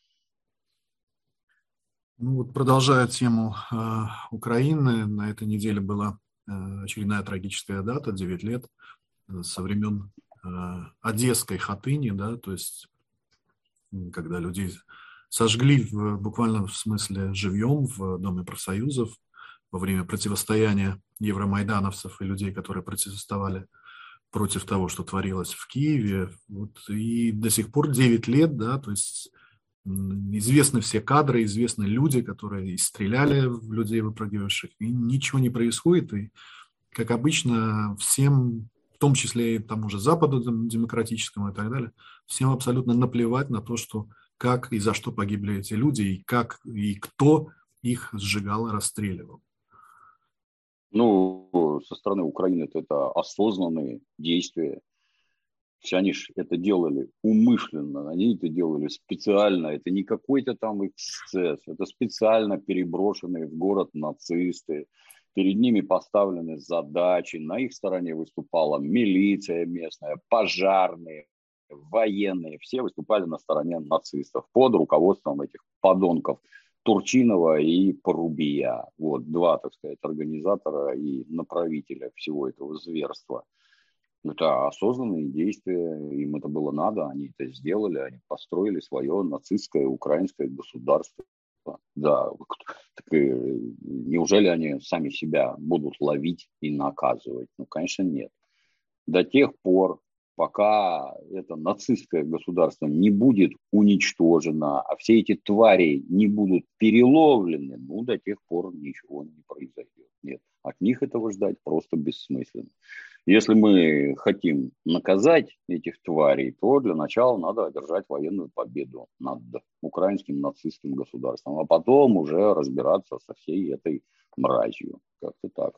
Ну вот, продолжая тему э, Украины, на этой неделе была э, очередная трагическая дата, девять лет, э, со времен э, Одесской хатыни, да, то есть когда людей сожгли в буквальном смысле живьем в Доме профсоюзов во время противостояния евромайдановцев и людей, которые протестовали против того, что творилось в Киеве. Вот, и до сих пор девять лет, да, то есть известны все кадры, известны люди, которые и стреляли в людей выпрыгивающих, и ничего не происходит. И, как обычно, всем, в том числе и тому же Западу демократическому и так далее, всем абсолютно наплевать на то, что как и за что погибли эти люди, и как и кто их сжигал и расстреливал. Ну, со стороны Украины это осознанные действия. Все они же это делали умышленно, они это делали специально. Это не какой-то там эксцесс, это специально переброшенные в город нацисты. Перед ними поставлены задачи, на их стороне выступала милиция местная, пожарные, военные. Все выступали на стороне нацистов под руководством этих подонков Турчинова и Порубия. Вот два, так сказать, организатора и направителя всего этого зверства. Это осознанные действия, им это было надо, они это сделали, они построили свое нацистское украинское государство. Да, так и неужели они сами себя будут ловить и наказывать? Ну, конечно, нет. До тех пор, пока это нацистское государство не будет уничтожено, а все эти твари не будут переловлены, ну, до тех пор ничего не произойдет. Нет, от них этого ждать просто бессмысленно. Если мы хотим наказать этих тварей, то для начала надо одержать военную победу над украинским нацистским государством, а потом уже разбираться со всей этой мразью. Как-то так.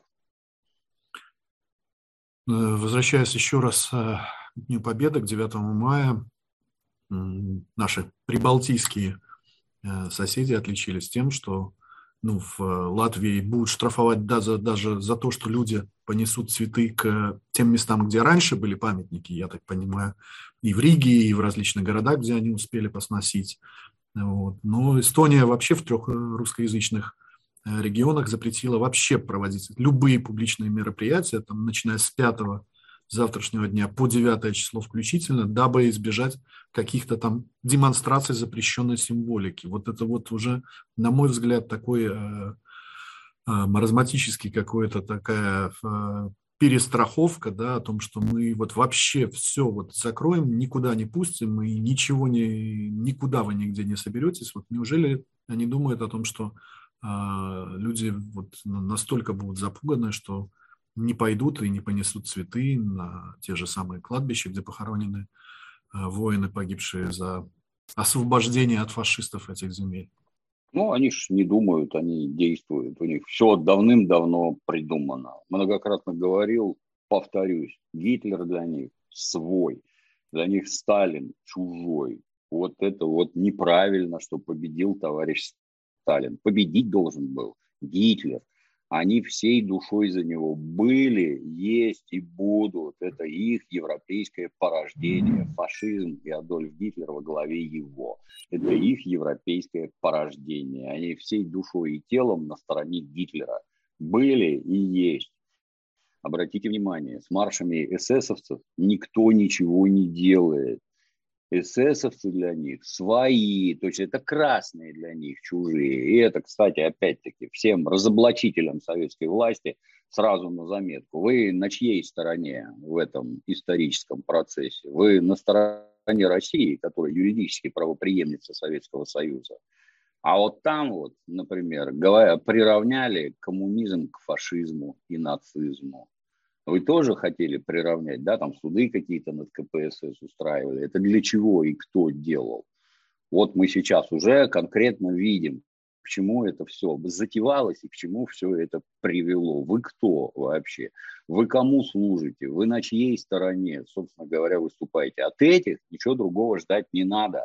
Возвращаясь еще раз к Дню Победы, к девятому мая, наши прибалтийские соседи отличились тем, что ну, в Латвии будут штрафовать даже, даже за то, что люди понесут цветы к тем местам, где раньше были памятники, я так понимаю, и в Риге, и в различных городах, где они успели посносить. Вот. Но Эстония вообще в трех русскоязычных регионах запретила вообще проводить любые публичные мероприятия, там, начиная с пятого завтрашнего дня по девятое число включительно, дабы избежать каких-то там демонстраций запрещенной символики. Вот это вот уже, на мой взгляд, такой э, э, маразматический какой-то такая э, перестраховка, да, о том, что мы вот вообще все вот закроем, никуда не пустим, и ничего не, никуда вы нигде не соберетесь. Вот неужели они думают о том, что э, люди вот настолько будут запуганы, что не пойдут и не понесут цветы на те же самые кладбища, где похоронены воины, погибшие за освобождение от фашистов этих земель. Ну, они ж не думают, они действуют. У них все давным-давно придумано. Многократно говорил, повторюсь, Гитлер для них свой, для них Сталин чужой. Вот это вот неправильно, что победил товарищ Сталин. Победить должен был Гитлер. Они всей душой за него были, есть и будут. Это их европейское порождение. Фашизм и Адольф Гитлер во главе его. Это их европейское порождение. Они всей душой и телом на стороне Гитлера были и есть. Обратите внимание, с маршами эсэсовцев никто ничего не делает. Эсэсовцы для них свои, то есть это красные для них чужие. И это, кстати, опять-таки всем разоблачителям советской власти сразу на заметку. Вы на чьей стороне в этом историческом процессе? Вы на стороне России, которая юридически правопреемница Советского Союза. А вот там вот, например, говоря, приравняли коммунизм к фашизму и нацизму. Вы тоже хотели приравнять, да, там суды какие-то над ка пэ эс эс устраивали. Это для чего и кто делал? Вот мы сейчас уже конкретно видим, к чему это все затевалось и к чему все это привело. Вы кто вообще? Вы кому служите? Вы на чьей стороне, собственно говоря, выступаете? От этих ничего другого ждать не надо.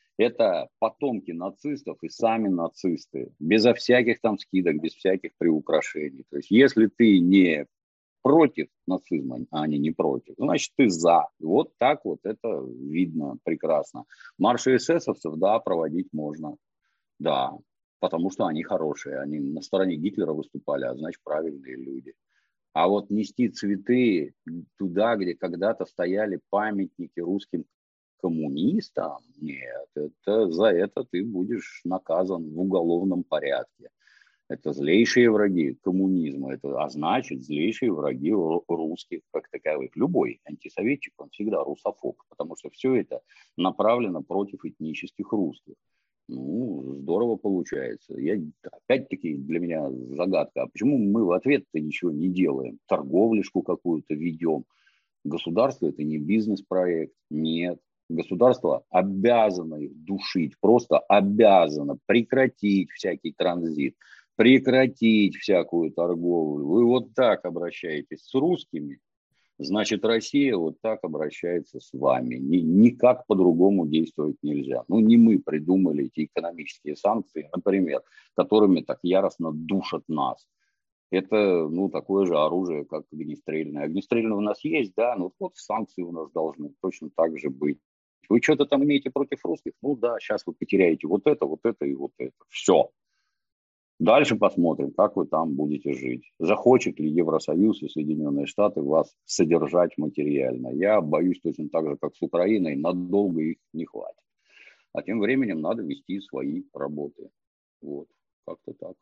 Это потомки нацистов и сами нацисты. Безо всяких там скидок, без всяких приукрашений. То есть если ты не против нацизма, а они не против, значит, ты за. Вот так вот это видно прекрасно. Марши эсэсовцев, да, проводить можно. Да, потому что они хорошие. Они на стороне Гитлера выступали, а значит, правильные люди. А вот нести цветы туда, где когда-то стояли памятники русским коммунистам, нет, это, за это ты будешь наказан в уголовном порядке. Это злейшие враги коммунизма, это, а значит, злейшие враги русских как таковых. Любой антисоветчик, он всегда русофоб, потому что все это направлено против этнических русских. Ну, здорово получается. Я, опять-таки, для меня загадка, а почему мы в ответ-то ничего не делаем? Торговлишку какую-то ведем. Государство – это не бизнес-проект, нет. Государство обязано их душить, просто обязано прекратить всякий транзит, прекратить всякую торговлю. Вы вот так обращаетесь с русскими, значит, Россия вот так обращается с вами. Ни, никак по-другому действовать нельзя. Ну, не мы придумали эти экономические санкции, например, которыми так яростно душат нас. Это, ну, такое же оружие, как огнестрельное. Огнестрельное у нас есть, да, но вот санкции у нас должны точно так же быть. Вы что-то там имеете против русских? Ну да, сейчас вы потеряете вот это, вот это и вот это. Все. Дальше посмотрим, как вы там будете жить. Захочет ли Евросоюз и Соединенные Штаты вас содержать материально? Я боюсь точно так же, как с Украиной, надолго их не хватит. А тем временем надо вести свои работы. Вот, как-то так.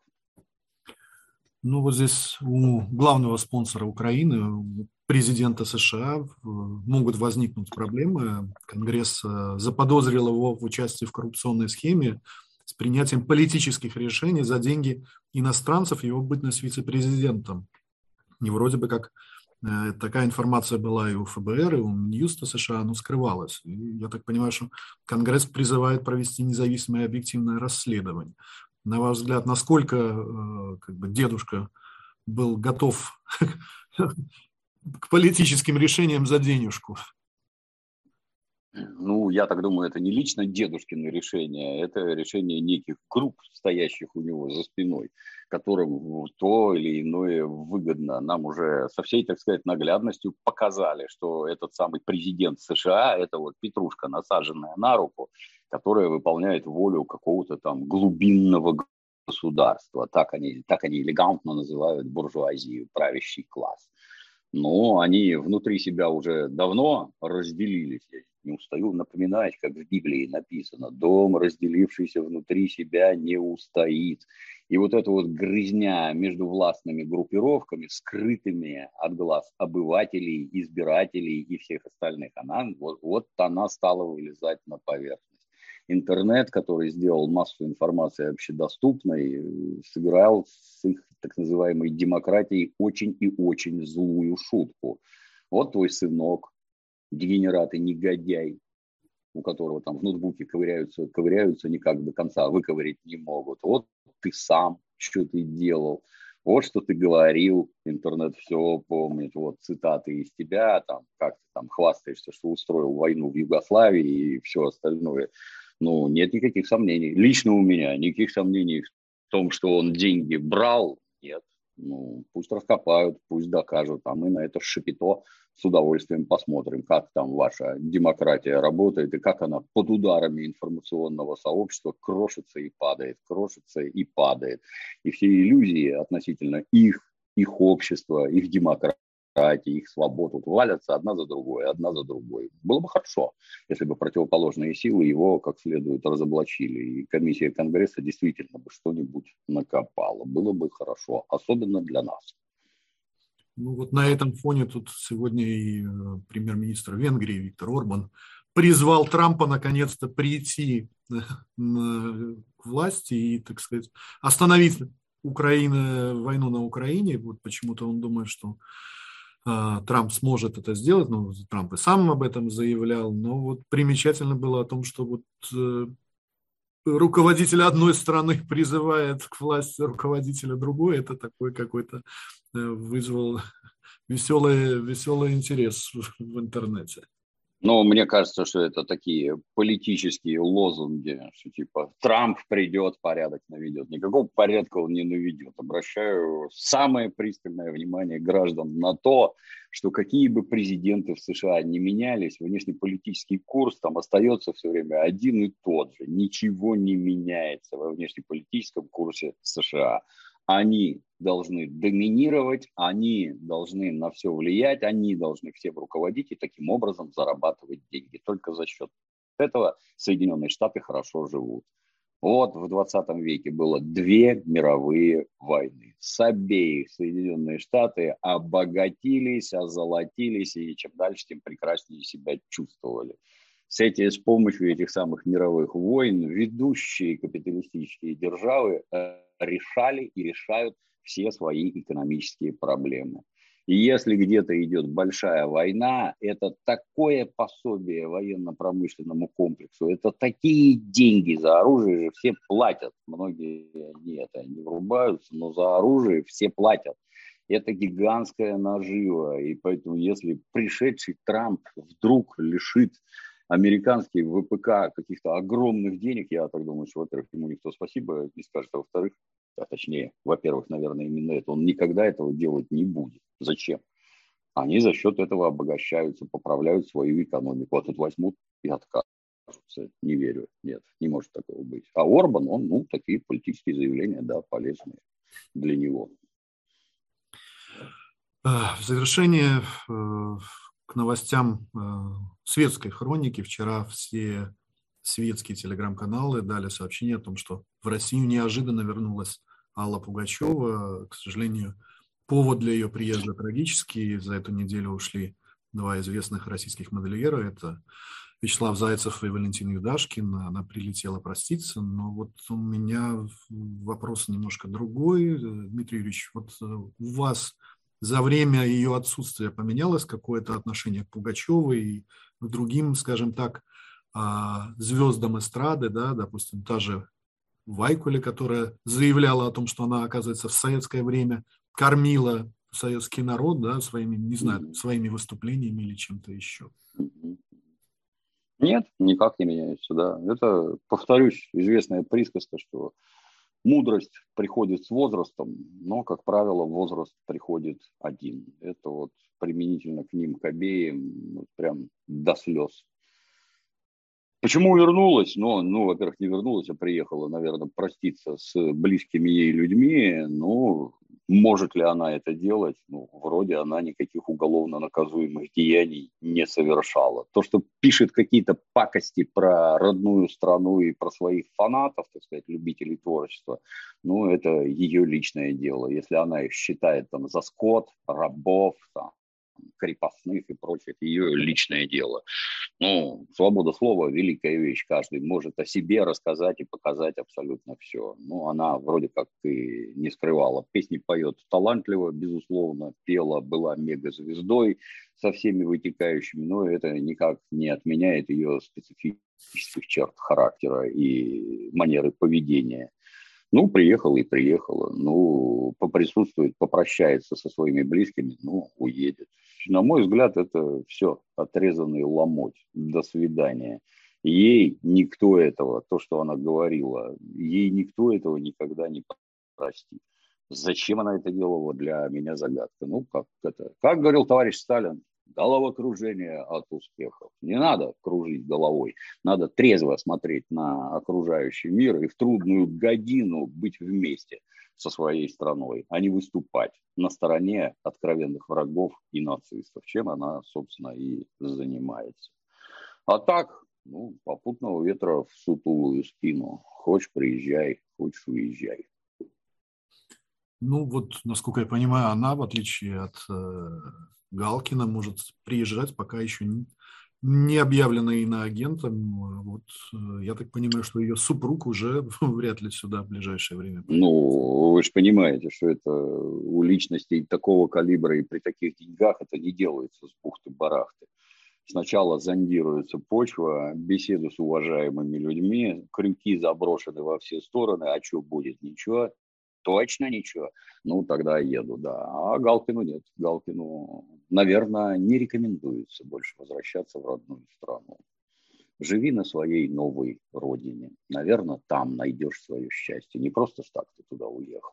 Ну, вот здесь у главного спонсора Украины, у президента США, могут возникнуть проблемы. Конгресс заподозрил его в участии в коррупционной схеме с принятием политических решений за деньги иностранцев, его бытность вице-президентом. И вроде бы как такая информация была и у эф бэ эр, и у Минюста США, но скрывалась. И я так понимаю, что Конгресс призывает провести независимое и объективное расследование. На ваш взгляд, насколько как бы, дедушка был готов к политическим решениям за денежку? Ну, я так думаю, это не лично дедушкино решение, это решение неких групп, стоящих у него за спиной, которым то или иное выгодно. Нам уже со всей, так сказать, наглядностью показали, что этот самый президент США – это вот петрушка, насаженная на руку, которая выполняет волю какого-то там глубинного государства. Так они, так они элегантно называют буржуазию, правящий класс. Но они внутри себя уже давно разделились. Я не устаю напоминать, как в Библии написано: дом, разделившийся внутри себя, не устоит. И вот эта вот грызня между властными группировками, скрытыми от глаз обывателей, избирателей и всех остальных, она, вот, вот она стала вылезать на поверхность. Интернет, который сделал массу информации общедоступной, сыграл с их так называемой демократией очень и очень злую шутку. Вот твой сынок, дегенерат и негодяй, у которого там в ноутбуке ковыряются, ковыряются никак до конца, выковырять не могут. Вот ты сам, что ты делал, вот что ты говорил, интернет все помнит, вот цитаты из тебя, там, как ты там хвастаешься, что устроил войну в Югославии и все остальное. Ну, нет никаких сомнений. Лично у меня никаких сомнений в том, что он деньги брал, нет. Ну, пусть раскопают, пусть докажут, а мы на это шапито с удовольствием посмотрим, как там ваша демократия работает и как она под ударами информационного сообщества крошится и падает, крошится и падает. И все иллюзии относительно их, их общества, их демократии, их свобод вот валятся одна за другой, одна за другой. Было бы хорошо, если бы противоположные силы его как следует разоблачили, и комиссия Конгресса действительно бы что-нибудь накопала. Было бы хорошо, особенно для нас. Ну вот на этом фоне тут сегодня и премьер-министр Венгрии Виктор Орбан призвал Трампа наконец-то прийти к власти и, так сказать, остановить Украину, войну на Украине. Вот почему-то он думает, что Трамп сможет это сделать, ну, Трамп и сам об этом заявлял, но вот примечательно было о том, что вот э, руководитель одной страны призывает к власти руководителя другой, это такой какой-то э, вызвал веселый, веселый интерес в, в интернете. Ну, мне кажется, что это такие политические лозунги, что типа Трамп придет, порядок наведет. Никакого порядка он не наведет. Обращаю самое пристальное внимание граждан на то, что какие бы президенты в США не менялись, внешнеполитический курс там остается все время один и тот же. Ничего не меняется во внешнеполитическом курсе США. Они должны доминировать, они должны на все влиять, они должны всем руководить и таким образом зарабатывать деньги. Только за счет этого Соединенные Штаты хорошо живут. Вот в двадцатом веке было две мировые войны. С обеих Соединенные Штаты обогатились, озолотились и чем дальше, тем прекраснее себя чувствовали. С, эти, с помощью этих самых мировых войн ведущие капиталистические державы решали и решают все свои экономические проблемы. И если где-то идет большая война, это такое пособие военно-промышленному комплексу, это такие деньги за оружие же все платят. Многие нет, они врубаются, но за оружие все платят. Это гигантская нажива. И поэтому если пришедший Трамп вдруг лишит американский ВПК каких-то огромных денег, я так думаю, что, во-первых, ему никто спасибо не скажет, а во-вторых, а точнее, во-первых, наверное, именно это, он никогда этого делать не будет. Зачем? Они за счет этого обогащаются, поправляют свою экономику, а тут возьмут и откажутся. Не верю, нет, не может такого быть. А Орбан, он, ну, такие политические заявления, да, полезные для него. В завершение к новостям светской хроники. Вчера все светские телеграм-каналы дали сообщение о том, что в Россию неожиданно вернулась Алла Пугачева. К сожалению, повод для ее приезда трагический. За эту неделю ушли два известных российских модельера. Это Вячеслав Зайцев и Валентин Юдашкин. Она прилетела проститься. Но вот у меня вопрос немножко другой. Дмитрий Юрьевич, вот у вас за время ее отсутствия поменялось какое-то отношение к Пугачевой и к другим, скажем так, звездам эстрады, да, допустим, та же Вайкуле, которая заявляла о том, что она, оказывается, в советское время кормила советский народ, да, своими, не знаю, своими выступлениями или чем-то еще. Нет, никак не меняется, да. Это, повторюсь, известная присказка, что мудрость приходит с возрастом, но, как правило, возраст приходит один. Это вот применительно к ним, к обеим, вот прям до слез. Почему вернулась? Ну, ну, во-первых, не вернулась, а приехала, наверное, проститься с близкими ей людьми. Ну, может ли она это делать? Ну, вроде она никаких уголовно наказуемых деяний не совершала. То, что пишет какие-то пакости про родную страну и про своих фанатов, так сказать, любителей творчества, ну, это ее личное дело. Если она их считает там за скот, рабов, там, крепостных и прочее, это ее личное дело. Ну, свобода слова – великая вещь. Каждый может о себе рассказать и показать абсолютно все. Ну, она вроде как и не скрывала. Песни поет талантливо, безусловно, пела, была мегазвездой со всеми вытекающими, но это никак не отменяет ее специфических черт характера и манеры поведения. Ну, приехала и приехала. Ну, поприсутствует, попрощается со своими близкими, ну, уедет. На мой взгляд, это все отрезанный ломоть. До свидания. Ей никто этого, то, что она говорила, ей никто этого никогда не простит. Зачем она это делала, для меня загадка. Ну, как это? Как говорил товарищ Сталин, головокружение от успехов. Не надо кружить головой. Надо трезво смотреть на окружающий мир и в трудную годину быть вместе со своей страной, а не выступать на стороне откровенных врагов и нацистов, чем она, собственно, и занимается. А так, ну, попутного ветра в сутулую спину. Хочешь, приезжай, хочешь, уезжай. Ну, вот, насколько я понимаю, она, в отличие от э, Галкина, может приезжать, пока еще не, не объявлена иноагентом. Вот, э, я так понимаю, что ее супруг уже вряд ли сюда в ближайшее время придет. Ну, вы же понимаете, что это у личностей такого калибра и при таких деньгах это не делается с бухты-барахты. Сначала зондируется почва, беседу с уважаемыми людьми, крюки заброшены во все стороны, а что будет? Ничего. Точно ничего. Ну, тогда еду, да. А Галкину нет. Галкину, наверное, не рекомендуется больше возвращаться в родную страну. Живи на своей новой родине. Наверное, там найдешь свое счастье. Не просто так ты туда уехал.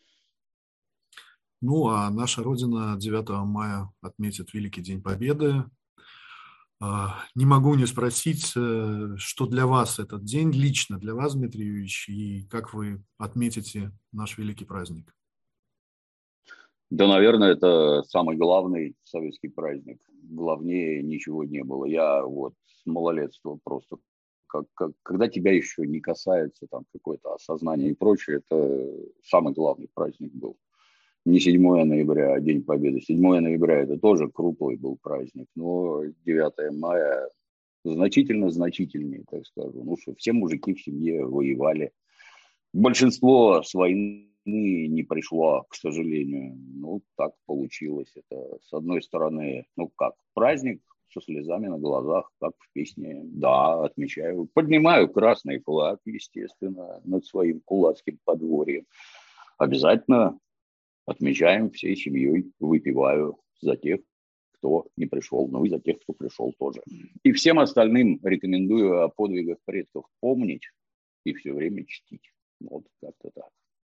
Ну, а наша родина девятого мая отметит Великий день Победы. Не могу не спросить, что для вас этот день, лично для вас, Дмитрий Юрьевич, и как вы отметите наш великий праздник? Да, наверное, это самый главный советский праздник. Главнее ничего не было. Я вот с малолетства просто, как, как, когда тебя еще не касается там какое-то осознание и прочее, это самый главный праздник был. Не седьмое ноября, а День Победы. седьмое ноября это тоже круглый был праздник, но девятое мая значительно значительнее, так скажу. Ну что, все мужики в семье воевали. Большинство с войны не пришло, к сожалению. Ну, так получилось. Это, с одной стороны, ну как, праздник со слезами на глазах, как в песне. Да, отмечаю. Поднимаю красный флаг, естественно, над своим кулацким подворьем. Обязательно отмечаем всей семьей, выпиваю за тех, кто не пришел, ну и за тех, кто пришел тоже. И всем остальным рекомендую о подвигах предков помнить и все время чтить. Вот как-то так.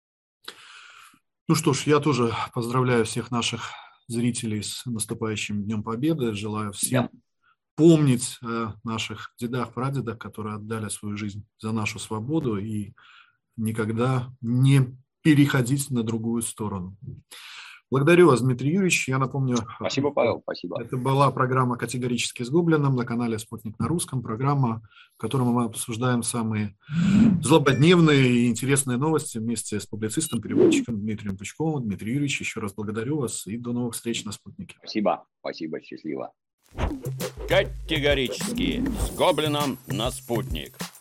Ну что ж, я тоже поздравляю всех наших зрителей с наступающим Днем Победы. Желаю всем да. помнить о наших дедах, прадедах, которые отдали свою жизнь за нашу свободу и никогда не переходить на другую сторону. Благодарю вас, Дмитрий Юрьевич. Я напомню... Спасибо, Павел, спасибо. Это была программа «Категорически с Гоблиным» на канале «Спутник на русском». Программа, в которой мы обсуждаем самые злободневные и интересные новости вместе с публицистом, переводчиком Дмитрием Пучковым. Дмитрий Юрьевич, еще раз благодарю вас и до новых встреч на «Спутнике». Спасибо, спасибо, счастливо. Категорически с Гоблином на «Спутник».